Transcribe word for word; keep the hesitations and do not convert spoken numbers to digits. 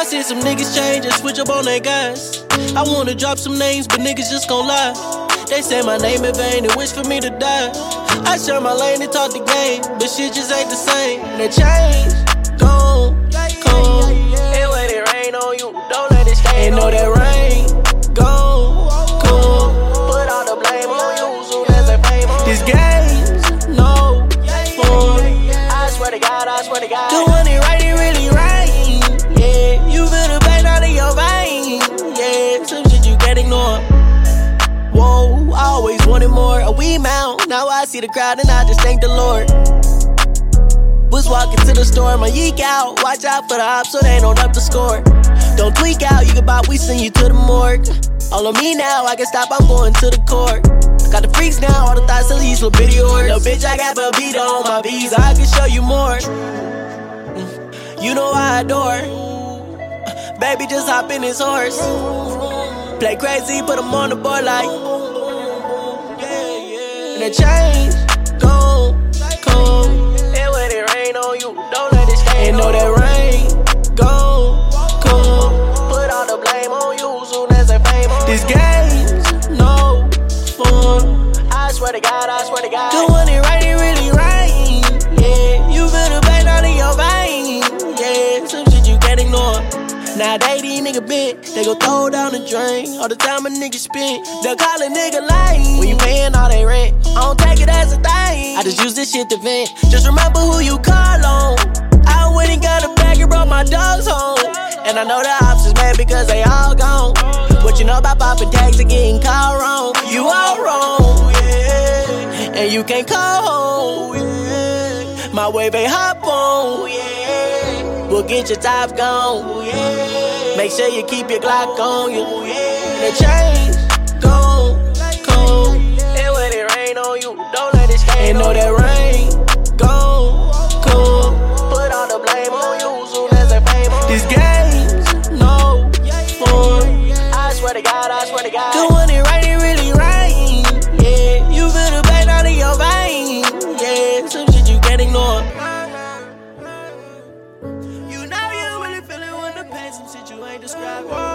I see some niggas change and switch up on their guys. I wanna drop some names, but niggas just gon' lie. They say my name in vain and wish for me to die. I share my lane and talk the game, but shit just ain't the same. They change, gone, come. And when it rain on you, don't let it stay. Ain't know that rain, gone, come. Put all the blame on you, soon as they fame on this game's no fun. I swear to God, I swear to God. Doing it right, it really rain. Yeah, you feel the pain out of your vein. Yeah, some shit you can't ignore. Whoa, I always wanted more. A wee mount, now I see the crowd and I just thank the Lord. Was walking to the store, my yeek out. Watch out for the ops so they don't up the score. Don't tweak out, you can buy, we send you to the morgue. All on me now, I can stop, I'm going to the court. Got the freaks now, all the thoughts of these little bitty yours. No bitch, I got a beat on my bees, I can show you more. Mm, you know I adore. Uh, baby, just hop in his horse. Play crazy, put him on the board like. And the change, gone, come. And when it rain on you, don't let it stay. And know that rain, gone, come. Put all the blame on you, soon as they fame on. This game's no fun. I swear to God, I swear to God. Doing it right, it really rain. Yeah, you feel the pain out of your vein. Yeah, some shit you can't ignore. Nowadays these niggas bent, they gon' throw down the drain. All the time a nigga spent, they'll call a nigga lame. When you paying all that rent, I don't take it as a thing. I just use this shit to vent, just remember who you call on. I went and got a bag and brought my dogs home. And I know the ops is mad because they all gone. What you know about popping tags and getting called wrong? You all wrong, yeah. And you can't call home, yeah. My wave ain't hop on, yeah. We'll get your top gone, yeah. Make sure you keep your Glock on you, yeah. The change, gone, come. And when it rain on you, don't let it stay. And know that rain, gone, come. Put all the blame on you, soon as they fame on. This game's no fun. I swear to God, I swear to God. Doing it right, it really rain. Yeah, you feel the pain out of your vein. Yeah, some shit you can't ignore. You know you really feel it when the pain, some shit you ain't describing.